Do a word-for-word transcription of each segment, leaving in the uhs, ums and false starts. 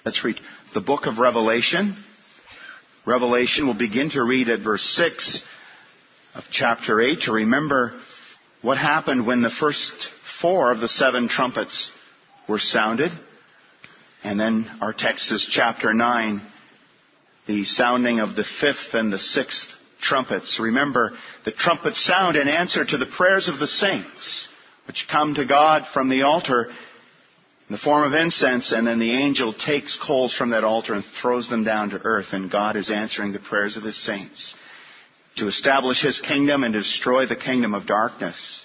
Let's read the book of Revelation. Revelation, we'll begin to read at verse six of chapter eight to remember what happened when the first four of the seven trumpets were sounded. And then our text is chapter nine, the sounding of the fifth and the sixth trumpets. Remember, the trumpets sound in answer to the prayers of the saints, which come to God from the altar in the form of incense, and then the angel takes coals from that altar and throws them down to earth, and God is answering the prayers of His saints to establish His kingdom and to destroy the kingdom of darkness.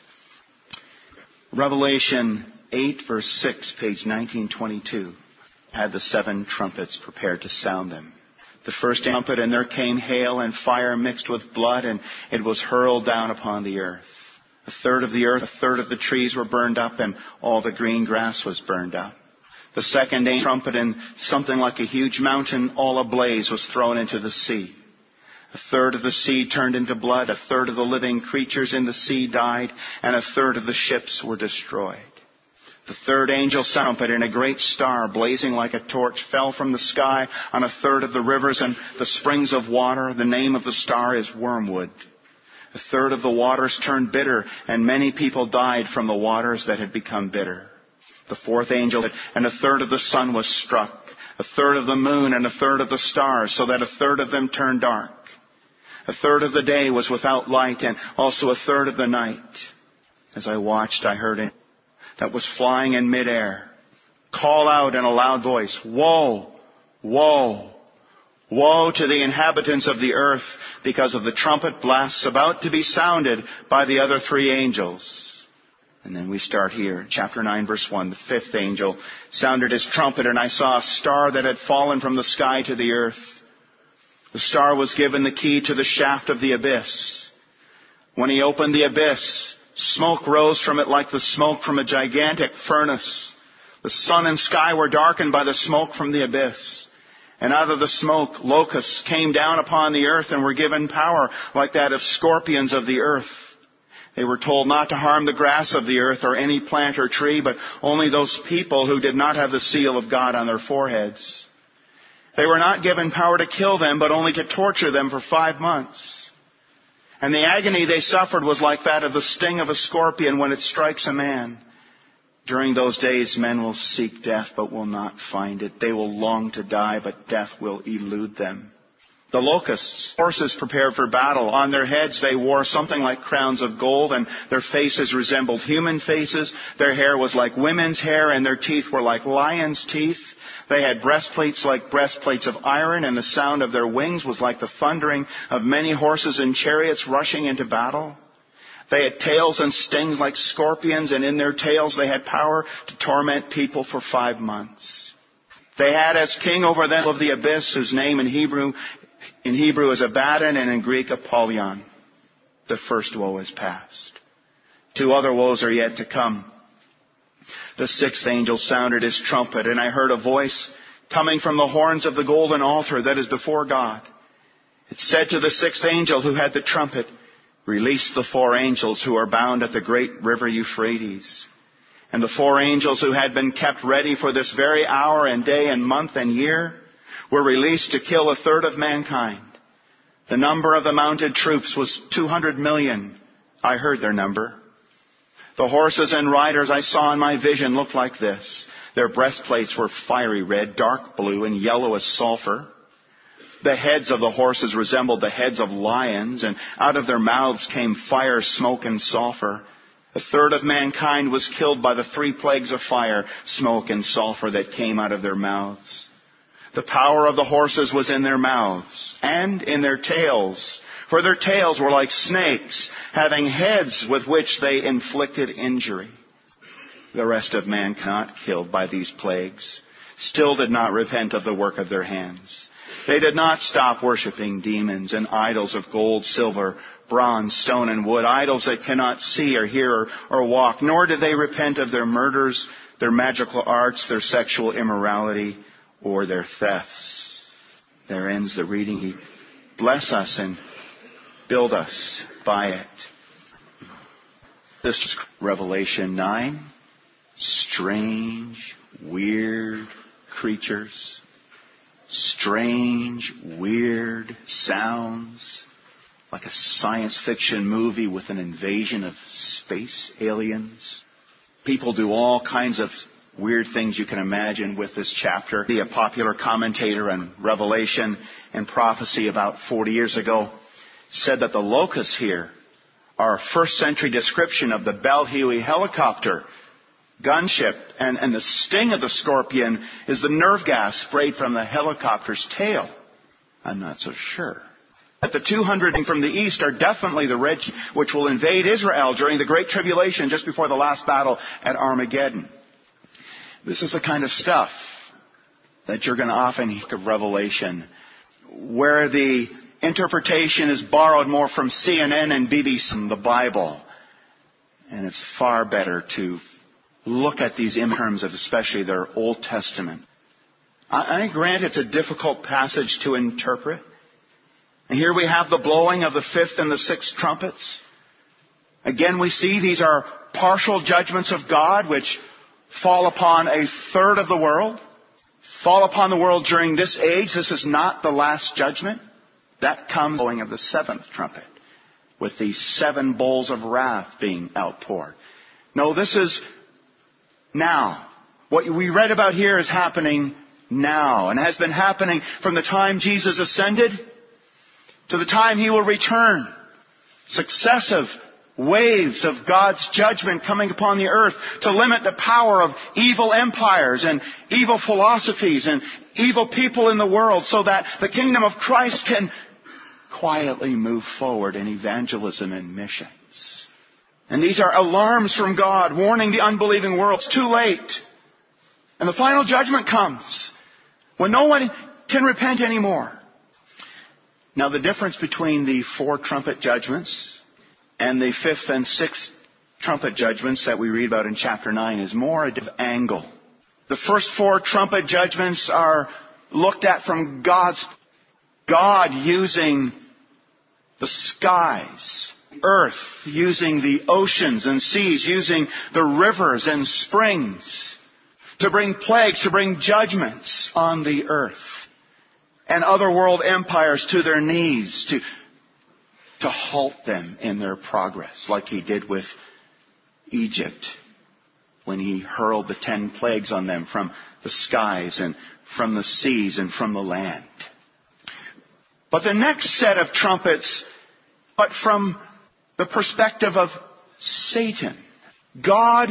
Revelation eight, verse six, page nineteen twenty-two, had the seven trumpets prepared to sound them. The first trumpet, and there came hail and fire mixed with blood, and it was hurled down upon the earth. A third of the earth, a third of the trees were burned up, and all the green grass was burned up. The second trumpet, and something like a huge mountain all ablaze was thrown into the sea. A third of the sea turned into blood, a third of the living creatures in the sea died, and a third of the ships were destroyed. The third angel sounded, and a great star, blazing like a torch, fell from the sky on a third of the rivers and the springs of water. The name of the star is Wormwood. A third of the waters turned bitter, and many people died from the waters that had become bitter. The fourth angel, and a third of the sun was struck, a third of the moon, and a third of the stars, so that a third of them turned dark. A third of the day was without light, and also a third of the night. As I watched, I heard it that was flying in midair call out in a loud voice, "Woe! Woe! Woe to the inhabitants of the earth because of the trumpet blasts about to be sounded by the other three angels." And then we start here, chapter nine, verse one. The fifth angel sounded his trumpet, and I saw a star that had fallen from the sky to the earth. The star was given the key to the shaft of the abyss. When he opened the abyss, smoke rose from it like the smoke from a gigantic furnace. The sun and sky were darkened by the smoke from the abyss. And out of the smoke, locusts came down upon the earth and were given power like that of scorpions of the earth. They were told not to harm the grass of the earth or any plant or tree, but only those people who did not have the seal of God on their foreheads. They were not given power to kill them, but only to torture them for five months. And the agony they suffered was like that of the sting of a scorpion when it strikes a man. During those days, men will seek death, but will not find it. They will long to die, but death will elude them. The locusts, horses prepared for battle. On their heads they wore something like crowns of gold, and their faces resembled human faces. Their hair was like women's hair, and their teeth were like lions' teeth. They had breastplates like breastplates of iron, and the sound of their wings was like the thundering of many horses and chariots rushing into battle. They had tails and stings like scorpions, and in their tails they had power to torment people for five months. They had as king over them of the abyss, whose name in Hebrew in Hebrew is Abaddon, and in Greek Apollyon. The first woe is past. Two other woes are yet to come. The sixth angel sounded his trumpet, and I heard a voice coming from the horns of the golden altar that is before God. It said to the sixth angel who had the trumpet, "Release the four angels who are bound at the great river Euphrates." And the four angels who had been kept ready for this very hour and day and month and year were released to kill a third of mankind. The number of the mounted troops was two hundred million. I heard their number. The horses and riders I saw in my vision looked like this. Their breastplates were fiery red, dark blue, and yellow as sulfur. The heads of the horses resembled the heads of lions, and out of their mouths came fire, smoke, and sulfur. A third of mankind was killed by the three plagues of fire, smoke, and sulfur that came out of their mouths. The power of the horses was in their mouths and in their tails, for their tails were like snakes, having heads with which they inflicted injury. The rest of mankind, killed by these plagues, still did not repent of the work of their hands. They did not stop worshiping demons and idols of gold, silver, bronze, stone, and wood, idols that cannot see or hear or, or walk, nor did they repent of their murders, their magical arts, their sexual immorality, or their thefts. There ends the reading. He bless us and build us by it. This is Revelation nine. Strange, weird creatures. strange, weird sounds, like a science fiction movie with an invasion of space aliens. People do all kinds of weird things you can imagine with this chapter. A popular commentator on Revelation and prophecy about forty years ago said that the locusts here are a first century description of the Bell-Huey helicopter gunship, and, and the sting of the scorpion is the nerve gas sprayed from the helicopter's tail. I'm not so sure. But the two hundred from the east are definitely the red, which will invade Israel during the Great Tribulation just before the last battle at Armageddon. This is the kind of stuff that you're going to often hear of Revelation, where the interpretation is borrowed more from C N N and B B C than the Bible. And it's far better to look at these in terms of especially their Old Testament. I, I grant it's a difficult passage to interpret. And here we have the blowing of the fifth and the sixth trumpets. Again, we see these are partial judgments of God which fall upon a third of the world, fall upon the world during this age. This is not the last judgment. That comes blowing of the seventh trumpet, with the seven bowls of wrath being outpoured. No, this is now. What we read about here is happening now, and has been happening from the time Jesus ascended to the time He will return. Successive waves of God's judgment coming upon the earth to limit the power of evil empires and evil philosophies and evil people in the world, so that the kingdom of Christ can quietly move forward in evangelism and missions. And these are alarms from God warning the unbelieving world it's too late. And the final judgment comes when no one can repent anymore. Now, the difference between the four trumpet judgments and the fifth and sixth trumpet judgments that we read about in chapter nine is more a different angle. The first four trumpet judgments are looked at from God's, God using the skies, earth using the oceans and seas, using the rivers and springs to bring plagues, to bring judgments on the earth, and other world empires to their knees, to to halt them in their progress, like He did with Egypt when He hurled the ten plagues on them from the skies and from the seas and from the land. But the next set of trumpets, but from the perspective of Satan. God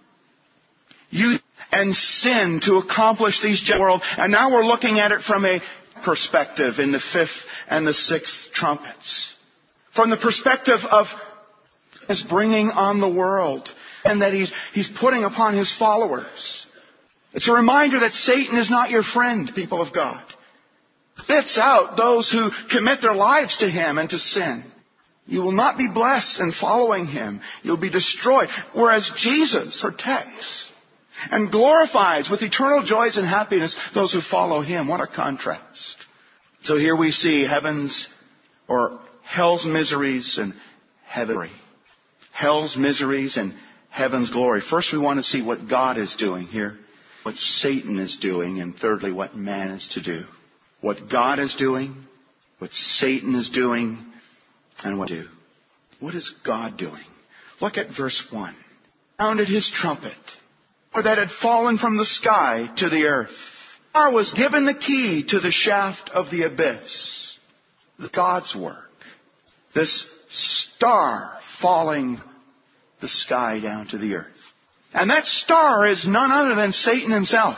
used and sin to accomplish these judgments in the world, and now we're looking at it from a perspective in the fifth and the sixth trumpets. From the perspective of His bringing on the world, and that He's, He's putting upon His followers. It's a reminder that Satan is not your friend, people of God. Spits out those who commit their lives to him and to sin. You will not be blessed in following Him. You'll be destroyed. Whereas Jesus protects and glorifies with eternal joys and happiness those who follow Him. What a contrast. So here we see heaven's or hell's miseries and heaven's glory. Hell's miseries and heaven's glory. First we want to see what God is doing here, what Satan is doing, and thirdly what man is to do. What God is doing, what Satan is doing, and what do. What is God doing? Look at verse one. Sounded His trumpet, for that had fallen from the sky to the earth. Star was given the key to the shaft of the abyss. God's work. This star falling the sky down to the earth. And that star is none other than Satan himself.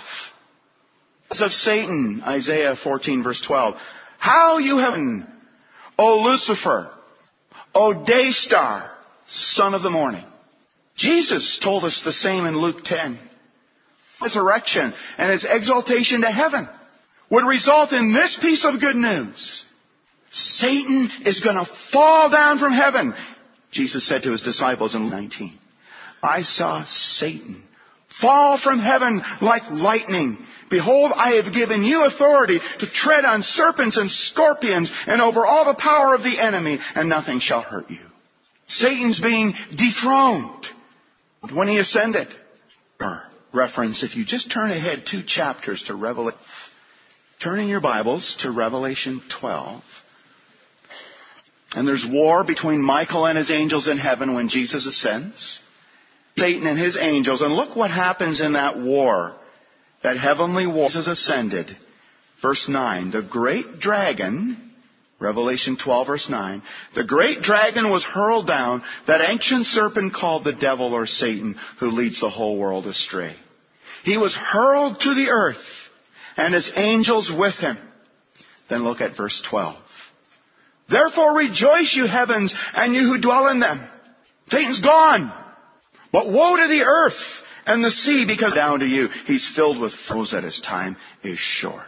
As of Satan, Isaiah fourteen verse twelve. How you have, O Lucifer, O day star, son of the morning. Jesus told us the same in Luke ten. Resurrection and His exaltation to heaven would result in this piece of good news. Satan is going to fall down from heaven. Jesus said to His disciples in Luke nineteen, I saw Satan fall from heaven like lightning. Behold, I have given you authority to tread on serpents and scorpions and over all the power of the enemy, and nothing shall hurt you. Satan's being dethroned when he ascended. Reference, if you just turn ahead two chapters to Revelation, Turn in your Bibles to Revelation twelve. And there's war between Michael and his angels in heaven when Jesus ascends. Satan and his angels. And look what happens in that war. That heavenly war. Jesus ascended. Verse nine. The great dragon, Revelation twelve verse nine. The great dragon was hurled down, that ancient serpent called the devil or Satan, who leads the whole world astray. He was hurled to the earth, and his angels with him. Then look at verse twelve. Therefore rejoice, you heavens, and you who dwell in them. Satan's gone. But woe to the earth and the sea, because down to you, he's filled with foes that his time is short.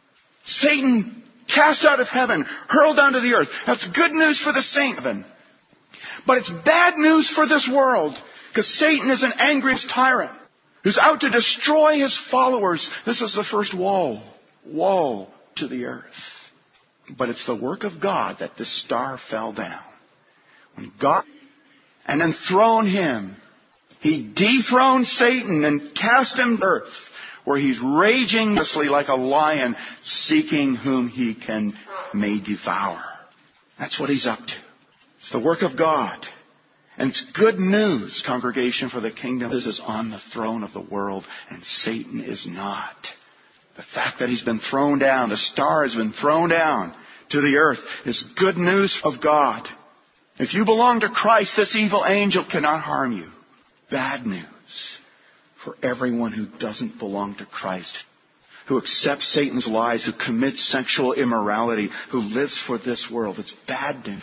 Satan cast out of heaven, hurled down to the earth. That's good news for the saint heaven. But it's bad news for this world, because Satan is an angry tyrant who's out to destroy his followers. This is the first woe. Woe to the earth. But it's the work of God that this star fell down. When God and enthroned him, he dethroned Satan and cast him to earth, where he's raging like a lion, seeking whom he can may devour. That's what he's up to. It's the work of God. And it's good news, congregation, for the kingdom. This is on the throne of the world, and Satan is not. The fact that he's been thrown down, the star has been thrown down to the earth, is good news of God. If you belong to Christ, this evil angel cannot harm you. Bad news for everyone who doesn't belong to Christ, who accepts Satan's lies, who commits sexual immorality, who lives for this world. It's bad news.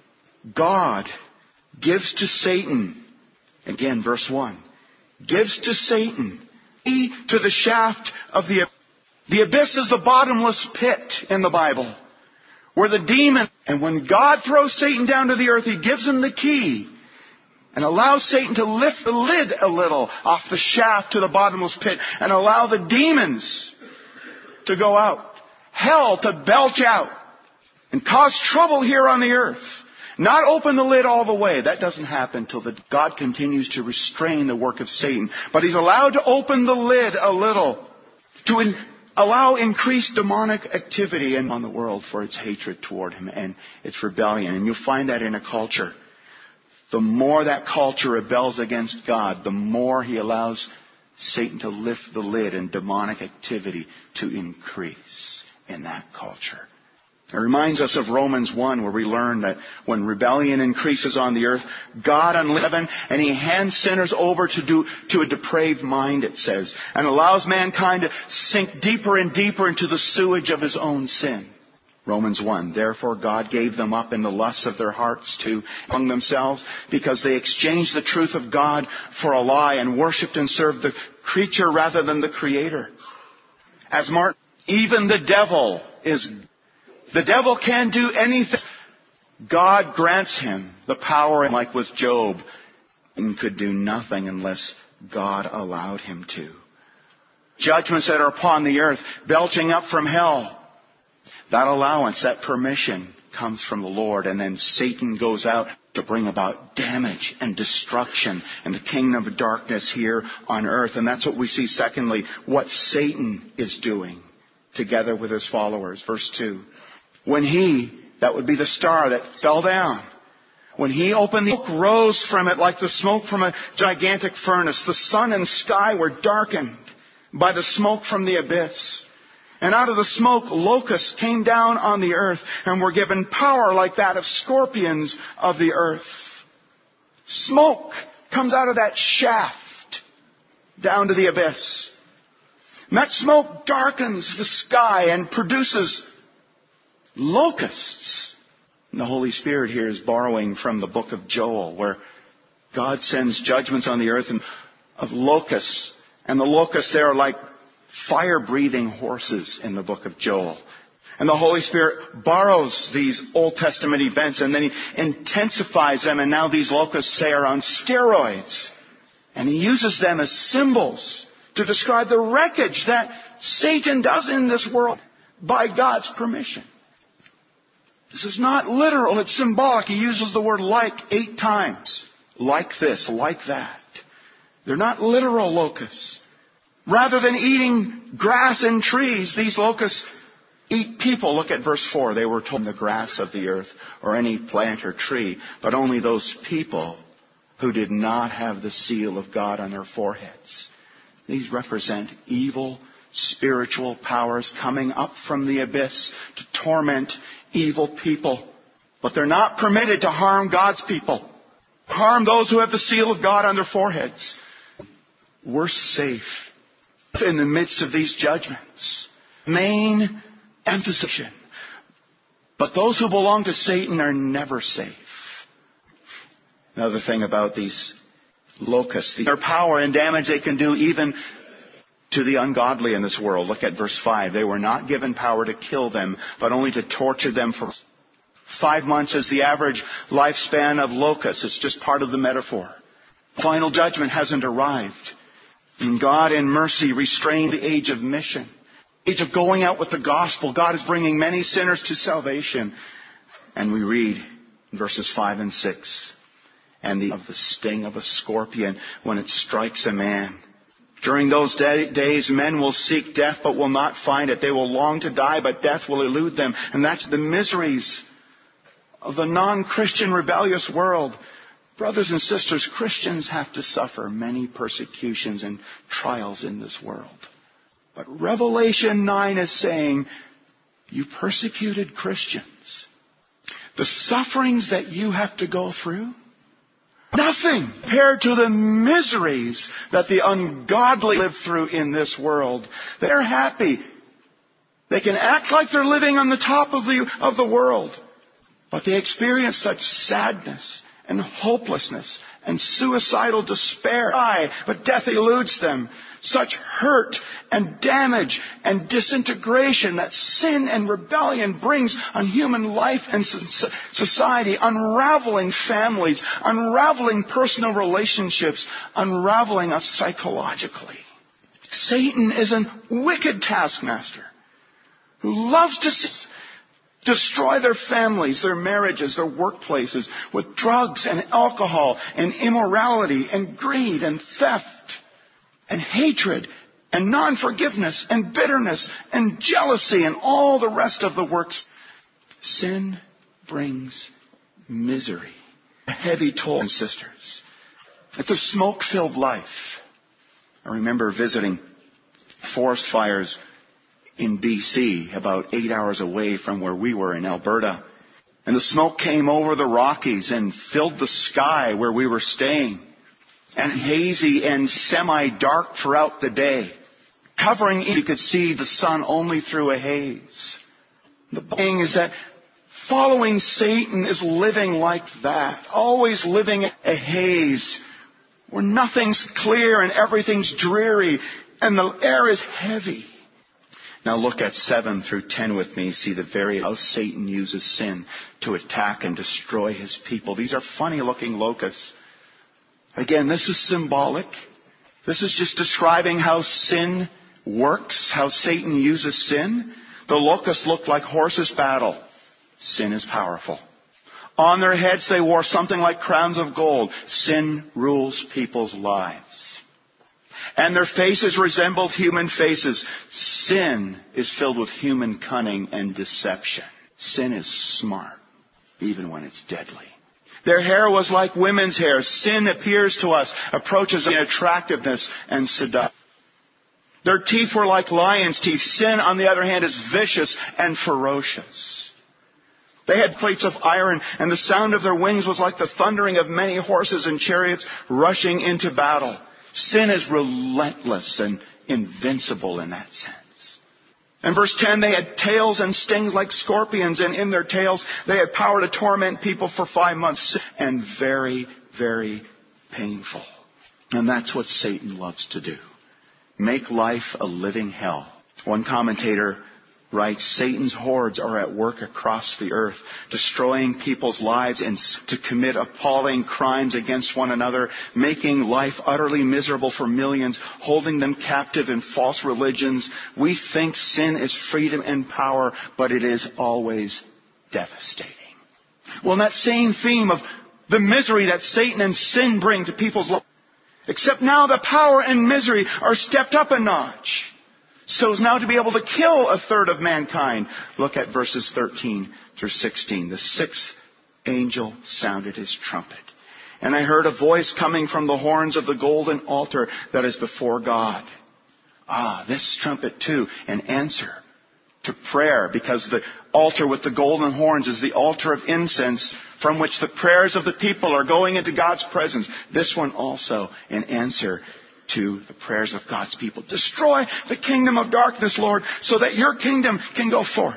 God gives to Satan, again, verse one, gives to Satan, he to the shaft of the abyss. The abyss is the bottomless pit in the Bible, where the demon, and when God throws Satan down to the earth, he gives him the key and allows Satan to lift the lid a little off the shaft to the bottomless pit and allow the demons to go out. Hell to belch out and cause trouble here on the earth. Not open the lid all the way. That doesn't happen until the, God continues to restrain the work of Satan. But he's allowed to open the lid a little to in, allow increased demonic activity in, on the world for its hatred toward him and its rebellion. And you'll find that in a culture. The more that culture rebels against God, the more he allows Satan to lift the lid and demonic activity to increase in that culture. It reminds us of Romans one, where we learn that when rebellion increases on the earth, God unleashes heaven and he hands sinners over to do to a depraved mind, it says, and allows mankind to sink deeper and deeper into the sewage of his own sin. Romans one, therefore God gave them up in the lusts of their hearts to among themselves, because they exchanged the truth of God for a lie and worshipped and served the creature rather than the Creator. As Martin, even the devil is, the devil can do anything. God grants him the power, like with Job, and could do nothing unless God allowed him to. Judgments that are upon the earth, belching up from hell. That allowance, that permission comes from the Lord, and then Satan goes out to bring about damage and destruction in the kingdom of darkness here on earth. And that's what we see, secondly, what Satan is doing together with his followers. Verse two. When he, that would be the star that fell down, when he opened, the smoke rose from it like the smoke from a gigantic furnace. The sun and sky were darkened by the smoke from the abyss. And out of the smoke, locusts came down on the earth and were given power like that of scorpions of the earth. Smoke comes out of that shaft down to the abyss. And that smoke darkens the sky and produces locusts. And the Holy Spirit here is borrowing from the book of Joel, where God sends judgments on the earth and of locusts. And the locusts there are like fire-breathing horses in the book of Joel. And the Holy Spirit borrows these Old Testament events and then he intensifies them, and now these locusts, say, are on steroids. And he uses them as symbols to describe the wreckage that Satan does in this world by God's permission. This is not literal, it's symbolic. He uses the word like eight times. Like this, like that. They're not literal locusts. Rather than eating grass and trees, these locusts eat people. Look at verse four. They were told the grass of the earth or any plant or tree, but only those people who did not have the seal of God on their foreheads. These represent evil spiritual powers coming up from the abyss to torment evil people. But they're not permitted to harm God's people, harm those who have the seal of God on their foreheads. We're safe in the midst of these judgments. Main emphasis. But those who belong to Satan are never safe. Another thing about these locusts, their power and damage they can do even to the ungodly in this world. Look at verse five. They were not given power to kill them, but only to torture them for five months is the average lifespan of locusts. It's just part of the metaphor. Final judgment hasn't arrived. And God in mercy restrained the age of mission. Age of going out with the gospel. God is bringing many sinners to salvation. And we read in verses five and six. And the, of the sting of a scorpion when it strikes a man. During those day, days, men will seek death but will not find it. They will long to die, but death will elude them. And that's the miseries of the non-Christian rebellious world. Brothers and sisters, Christians have to suffer many persecutions and trials in this world. But Revelation nine is saying, you persecuted Christians. The sufferings that you have to go through, nothing compared to the miseries that the ungodly live through in this world. They're happy. They can act like they're living on the top of the, of the world. But they experience such sadness and hopelessness and suicidal despair. But death eludes them. Such hurt and damage and disintegration that sin and rebellion brings on human life and society, unraveling families, unraveling personal relationships, unraveling us psychologically. Satan is a wicked taskmaster who loves to destroy their families, their marriages, their workplaces with drugs and alcohol and immorality and greed and theft and hatred and non-forgiveness and bitterness and jealousy and all the rest of the works. Sin brings misery, a heavy toll, sisters. It's a smoke-filled life. I remember visiting forest fires in B C, about eight hours away from where we were in Alberta. And the smoke came over the Rockies and filled the sky where we were staying. And hazy and semi-dark throughout the day. Covering, you could see the sun only through a haze. The thing is that following Satan is living like that. Always living a haze where nothing's clear and everything's dreary and the air is heavy. Now look at seven through ten with me. See the very how Satan uses sin to attack and destroy his people. These are funny looking locusts. Again, this is symbolic. This is just describing how sin works, how Satan uses sin. The locusts looked like horses battle. Sin is powerful. On their heads they wore something like crowns of gold. Sin rules people's lives. And their faces resembled human faces. Sin is filled with human cunning and deception. Sin is smart, even when it's deadly. Their hair was like women's hair. Sin appears to us, approaches in attractiveness and seduction. Their teeth were like lions' teeth. Sin, on the other hand, is vicious and ferocious. They had plates of iron, and the sound of their wings was like the thundering of many horses and chariots rushing into battle. Sin is relentless and invincible in that sense. In verse ten, they had tails and stings like scorpions, and in their tails they had power to torment people for five months. And very, very painful. And that's what Satan loves to do. Make life a living hell. One commentator writes, Satan's hordes are at work across the earth, destroying people's lives and to commit appalling crimes against one another, making life utterly miserable for millions, holding them captive in false religions. We think sin is freedom and power, but it is always devastating. Well, in that same theme of the misery that Satan and sin bring to people's lives, except now the power and misery are stepped up a notch. so as now to be able to kill a third of mankind. Look at verses thirteen through sixteen. The sixth angel sounded his trumpet, and I heard a voice coming from the horns of the golden altar that is before God. Ah, this trumpet too, an answer to prayer, because the altar with the golden horns is the altar of incense from which the prayers of the people are going into God's presence. This one also an answer to the prayers of God's people. Destroy the kingdom of darkness, Lord, so that your kingdom can go forth.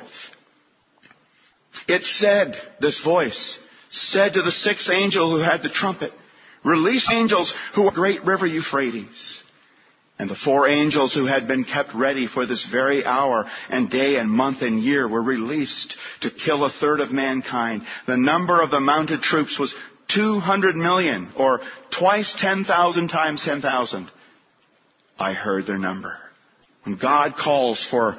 It said, this voice said to the sixth angel who had the trumpet, release angels who are great river Euphrates. And the four angels who had been kept ready for this very hour and day and month and year were released to kill a third of mankind. The number of the mounted troops was two hundred million, or twice ten thousand times ten thousand. I heard their number. When God calls for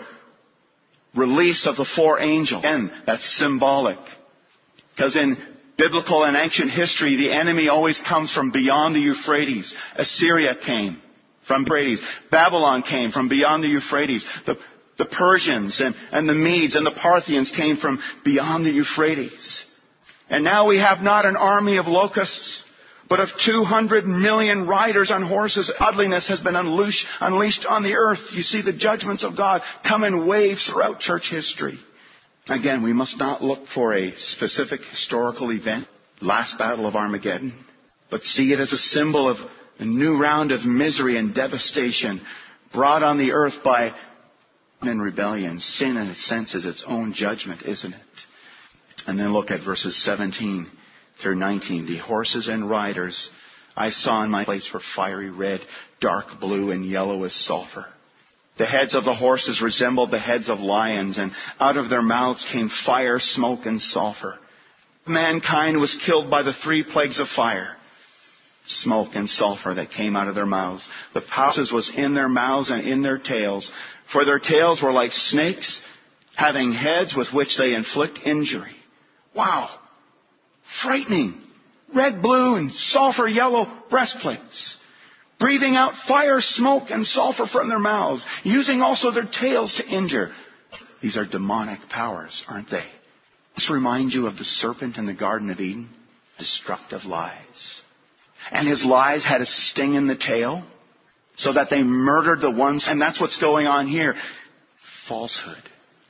release of the four angels, and that's symbolic. Because in biblical and ancient history, the enemy always comes from beyond the Euphrates. Assyria came from Euphrates. Babylon came from beyond the Euphrates. The, the Persians and, and the Medes and the Parthians came from beyond the Euphrates. And now we have not an army of locusts, but of two hundred million riders on horses. Godliness has been unleashed, unleashed on the earth. You see the judgments of God come in waves throughout church history. Again, we must not look for a specific historical event, last battle of Armageddon, but see it as a symbol of a new round of misery and devastation brought on the earth by and rebellion. Sin, in its sense, is its own judgment, isn't it? And then look at verses seventeen through nineteen. The horses and riders I saw in my place were fiery red, dark blue, and yellow as sulfur. The heads of the horses resembled the heads of lions, and out of their mouths came fire, smoke, and sulfur. Mankind was killed by the three plagues of fire, smoke, and sulfur that came out of their mouths. The power was in their mouths and in their tails, for their tails were like snakes, having heads with which they inflict injury. Wow! Frightening. Red, blue, and sulfur yellow breastplates. Breathing out fire, smoke, and sulfur from their mouths. Using also their tails to injure. These are demonic powers, aren't they? This reminds you of the serpent in the Garden of Eden. Destructive lies. And his lies had a sting in the tail, so that they murdered the ones. And that's what's going on here. Falsehood.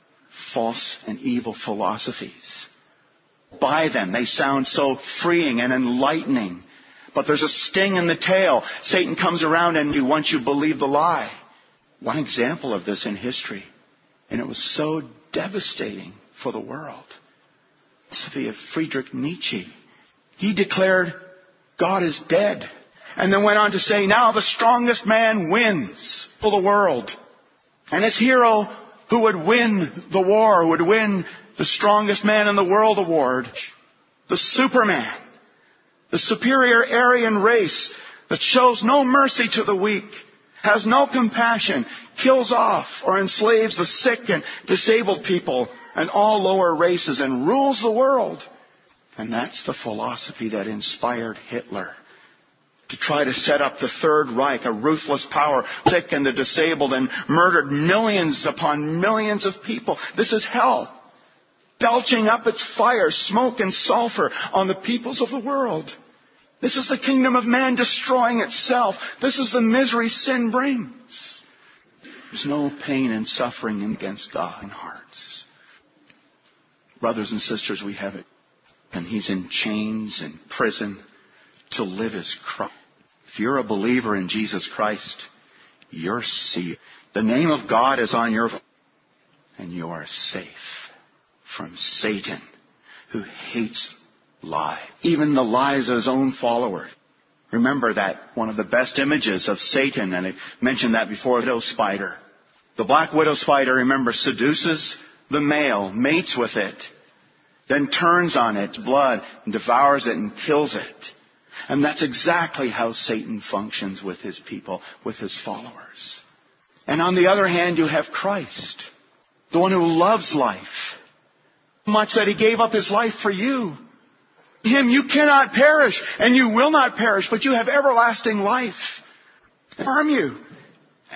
False and evil philosophies. By them, they sound so freeing and enlightening. But there's a sting in the tail. Satan comes around and he wants you to believe the lie. One example of this in history, and it was so devastating for the world. Philosophy of Friedrich Nietzsche. He declared God is dead. And then went on to say, now the strongest man wins for the world. And his hero who would win the war, who would win the strongest man in the world award, the Superman, the superior Aryan race that shows no mercy to the weak, has no compassion, kills off or enslaves the sick and disabled people and all lower races and rules the world. And that's the philosophy that inspired Hitler to try to set up the Third Reich, a ruthless power, sick and the disabled, and murdered millions upon millions of people. This is hell. Belching up its fire, smoke, and sulfur on the peoples of the world. This is the kingdom of man destroying itself. This is the misery sin brings. There's no pain and suffering against God in hearts. Brothers and sisters, we have it. And he's in chains and prison to live as Christ. If you're a believer in Jesus Christ, you're safe. The name of God is on your, and you are safe from Satan, who hates lies, even the lies of his own followers. Remember that one of the best images of Satan, and I mentioned that before, the widow spider. The black widow spider, remember, seduces the male, mates with it, then turns on its blood and devours it and kills it. And that's exactly how Satan functions with his people, with his followers. And on the other hand, you have Christ, the one who loves life, so much that he gave up his life for you. Him you cannot perish, and you will not perish, but you have everlasting life. Harm you.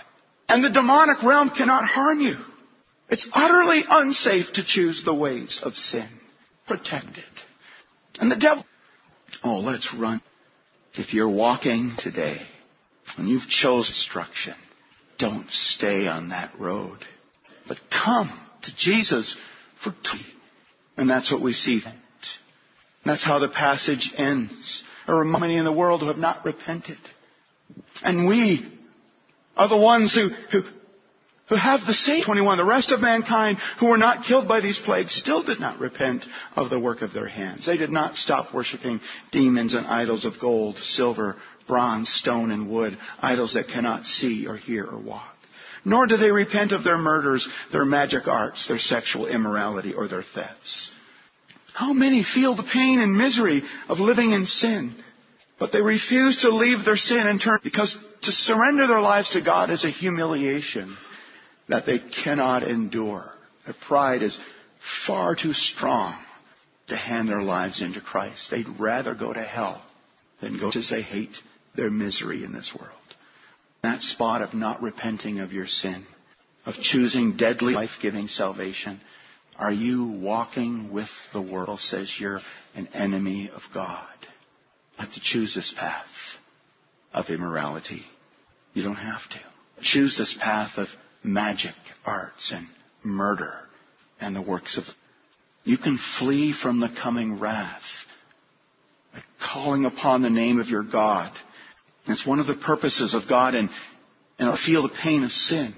And the demonic realm cannot harm you. It's utterly unsafe to choose the ways of sin. Protect it. And the devil, oh, let's run. If you're walking today and you've chosen destruction, don't stay on that road. But come to Jesus for truth. And that's what we see. That's how the passage ends. There are many in the world who have not repented. And we are the ones who, who, who have the same twenty-one. The rest of mankind who were not killed by these plagues still did not repent of the work of their hands. They did not stop worshiping demons and idols of gold, silver, bronze, stone, and wood, idols that cannot see or hear or walk. Nor do they repent of their murders, their magic arts, their sexual immorality, or their thefts. How many feel the pain and misery of living in sin? But they refuse to leave their sin and turn, because to surrender their lives to God is a humiliation that they cannot endure. Their pride is far too strong to hand their lives into Christ. They'd rather go to hell than go because they hate their misery in this world. That spot of not repenting of your sin, of choosing deadly life-giving salvation, are you walking with the world? Says you're an enemy of God. You have to choose this path of immorality. You don't have to. Choose this path of magic, arts, and murder, and the works of... You can flee from the coming wrath by calling upon the name of your God. It's one of the purposes of God, and, and feel the pain of sin.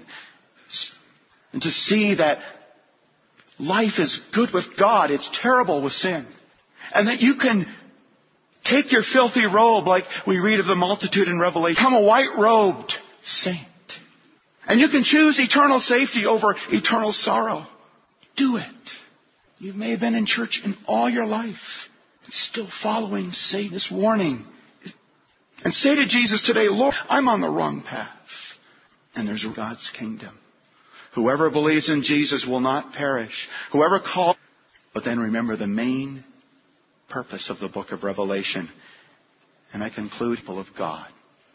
And to see that life is good with God, it's terrible with sin. And that you can take your filthy robe, like we read of the multitude in Revelation, become a white-robed saint. And you can choose eternal safety over eternal sorrow. Do it. You may have been in church in all your life and still following Satan's warning. And say to Jesus today, Lord, I'm on the wrong path. And there's God's kingdom. Whoever believes in Jesus will not perish. Whoever calls... But then remember the main purpose of the book of Revelation. And I conclude, people of God.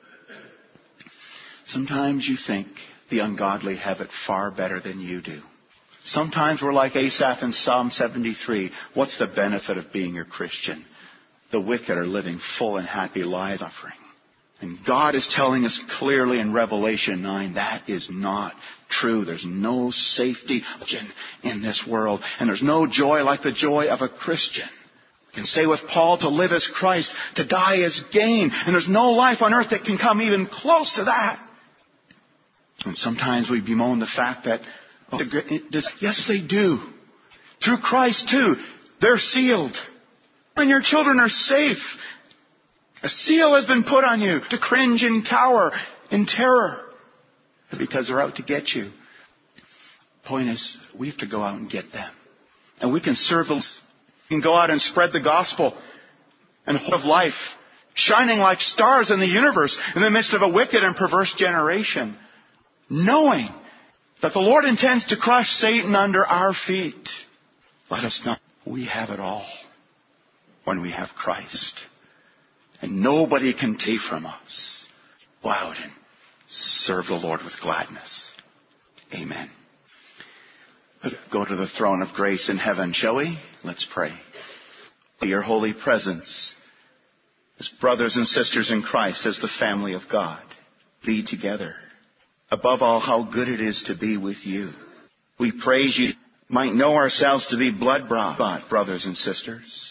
Sometimes you think the ungodly have it far better than you do. Sometimes we're like Asaph in Psalm seventy-three. What's the benefit of being a Christian? The wicked are living full and happy lives, suffering. And God is telling us clearly in Revelation nine, that is not true. There's no safety in this world. And there's no joy like the joy of a Christian. We can say with Paul, to live as Christ, to die is gain. And there's no life on earth that can come even close to that. And sometimes we bemoan the fact that, oh, yes, they do. Through Christ, too. They're sealed. And your children are safe. A seal has been put on you to cringe and cower in terror because they're out to get you. The point is, we have to go out and get them. And we can serve them. We can go out and spread the gospel and hope of life, shining like stars in the universe in the midst of a wicked and perverse generation, knowing that the Lord intends to crush Satan under our feet. Let us know we have it all when we have Christ. And nobody can take from us. Go out and serve the Lord with gladness. Amen. Let's go to the throne of grace in heaven, shall we? Let's pray. Your holy presence, as brothers and sisters in Christ, as the family of God, be together. Above all, how good it is to be with you. We praise you, might know ourselves to be blood-bought brothers and sisters,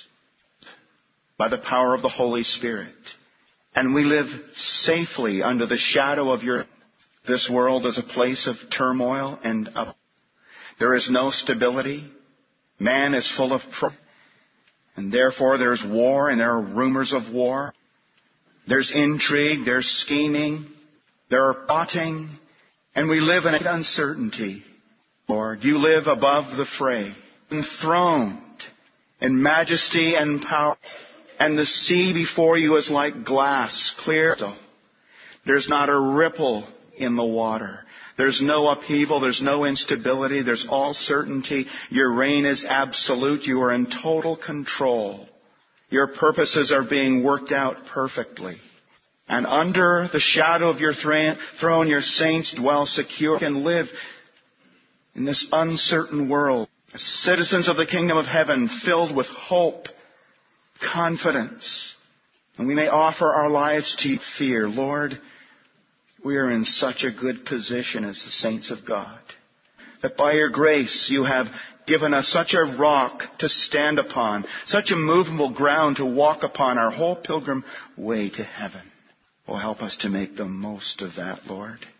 by the power of the Holy Spirit. And we live safely under the shadow of your... This world is a place of turmoil and up. There is no stability. Man is full of pride. And therefore there's war and there are rumors of war. There's intrigue, there's scheming, there are plotting. And we live in uncertainty. Lord, you live above the fray, enthroned in majesty and power. And the sea before you is like glass, clear. There's not a ripple in the water. There's no upheaval. There's no instability. There's all certainty. Your reign is absolute. You are in total control. Your purposes are being worked out perfectly. And under the shadow of your throne, your saints dwell secure and live in this uncertain world, as citizens of the kingdom of heaven, filled with hope, confidence. And we may offer our lives to you, fear. Lord, we are in such a good position as the saints of God, that by your grace you have given us such a rock to stand upon, such a movable ground to walk upon our whole pilgrim way to heaven. Oh, help us to make the most of that, Lord.